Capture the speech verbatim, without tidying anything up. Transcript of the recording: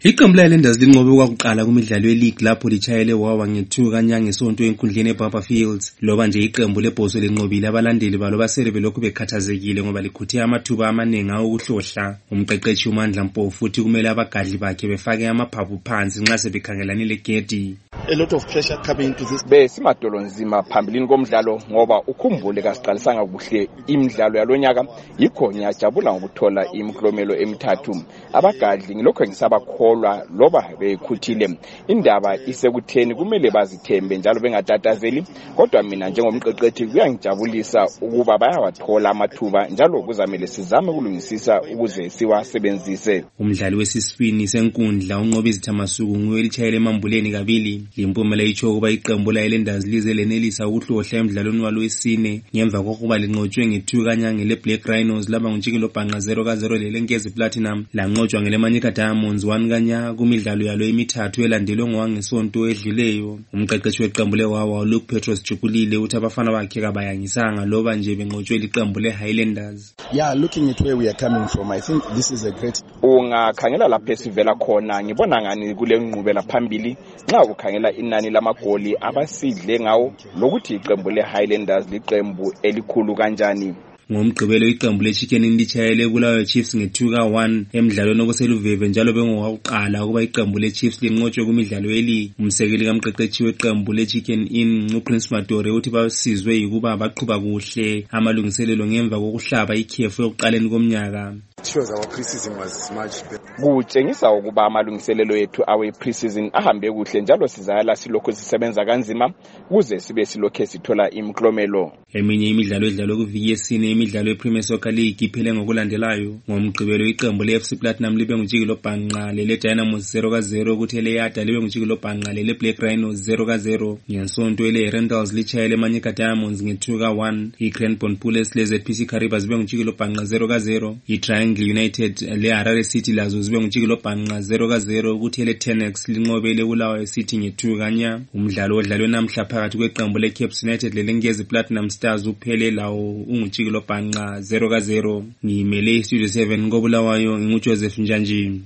Iqembu le-Highlanders linqobe kwakuqala kumidlalo ye-league lapho litshayele wawa nge-two kanyanga ngesonto enkundleni eBarber Fields. Loba nje iqembu lebhoso linqobile, abalandeli balo basele belokhu bekhathazekile ngoba likhuthe amathuba amaningi awokuhlohla. Umqeqeshi uMandla Mpofu futhi kumele abagadli bakhe befake amaphaphu phansi nxa sebekhangelane legedi. A lot of pressure coming into this. Besimadolo nzima phambilini komdlalo ngoba ukhumbule kasiqalisanga kuhle imidlalo yalonyaka, yikho ngiyajabula ngokuthola imiklomelo emithathu. Abagadli ngilokho ngisabakholwa loba bekhuthile. Indaba isekutheni kumele bazithembe njalo bengatatazeli, kodwa mina njengomqeqeshi kuyangijabulisa ukuba bayawathola amathuba njalo kuzamele sizame ukulungisisa ukuze siwasebenzise. Umdlali wesiswini senkundla unqobe izithamasuku nguye litshayele emambuleni kabili. Limpumela itsho ukuba iqembu le-Highlanders lize lenelisa ukuhlohla emdlalweni walo wesine ngemva kokuba linqotshwe nge-two kanyanga le-Black Rhinos laba nguntshikilo bhanqa zero ka zero lelenkezi Platinum lanqotshwa ngele-Manyika Diamonds one kanyanga kumidlalo yalo emithathu elandelwe ngowangesonto edluleyo. Umqeqeshi weqembu lewawa Luke Petros Jukulile uthi abafana bakhe kabayangisanga loba nje benqotshwe liqembu le-Highlanders. Yeah, looking at where we are coming from, I think this is a great. Ungakhangela lapho esivela khona ngibona ngani kule nqubela phambili nxa ukhangela inani lamagoli abasidle ngawo lokuthi iqembu le-Highlanders liqembu elikhulu kanjani. Ngomgqibelo iqembu le-Chicken Inn litshayele Bulawayo Chiefs nge-two ka one emidlalweni okuseluveve njalo bengowakuqala ukuba iqembu le-Chiefs linqotshwe kumidlalo ye-league. Umsekeli kamqeqeshi weqembu le-Chicken Inn uPrince Madore uthi basizwe yikuba baqhuba kuhle amalungiselelo ngemva kokuhlaba ikhefu yokuqaleni komnyaka. Our pre-season was much better. Kutshengisa ukuba amalungiselelo yethu awe pre-season ahambe kuhle njalo sizayala silokho sisebenza kanzima kuze sibe silokho sithola imiklomelo. Eminye imidlalo edlalwe kuviki yesine imidlalo ye-Premier Soccer League iphele ngokulandelayo. Ngomgqibelo iqembu le-F C Platinum libe nguntshikilo bhanqa lele-Dynamos zero ka zero kuthi ele-Yada libe nguntshikilo bhanqa lele-Black Rhinos zero ka zero. Ngensonto ele-Rentals litshayele eManyika Diamonds nge-two ka one. I-Cranbourne Bullets le-Z P C Karibas zibe nguntshikilo bhanqa zero ka zero. I-Triangle United le-Harare City lazo zibe nguntshikilo bhanqa zero ka zero kuthi ele-Tenex linqobe le-Bulawayo City nge-two kanya. Umdlalo odlalwe namhla phakathi kweqembu le-Caps United lelenkezi Platinum Stars uphele lawo unguntshikilo bhanqa zero ka zero. Ngimele iStudio seven koBulawayo nginguJoseph Njanji.